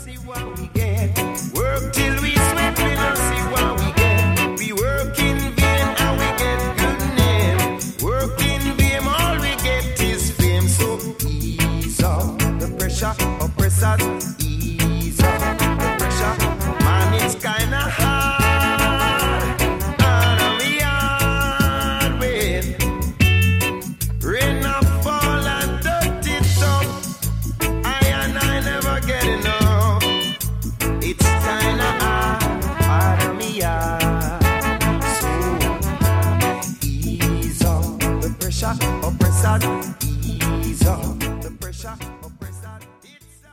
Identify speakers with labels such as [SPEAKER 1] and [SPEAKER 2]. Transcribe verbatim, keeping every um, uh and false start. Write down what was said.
[SPEAKER 1] see what we get. Work till we sweat, we don't see what we get. We work in vain and we get good name. Work in vain, all we get is fame. So ease up the pressure, oppressors. Ease up the pressure, man, it's kinda hard. And we hard way. Rain up, fall and dirt it up. I and I never get enough. It's kinda hard, hard on me hard. So ease up the pressure, oppressor.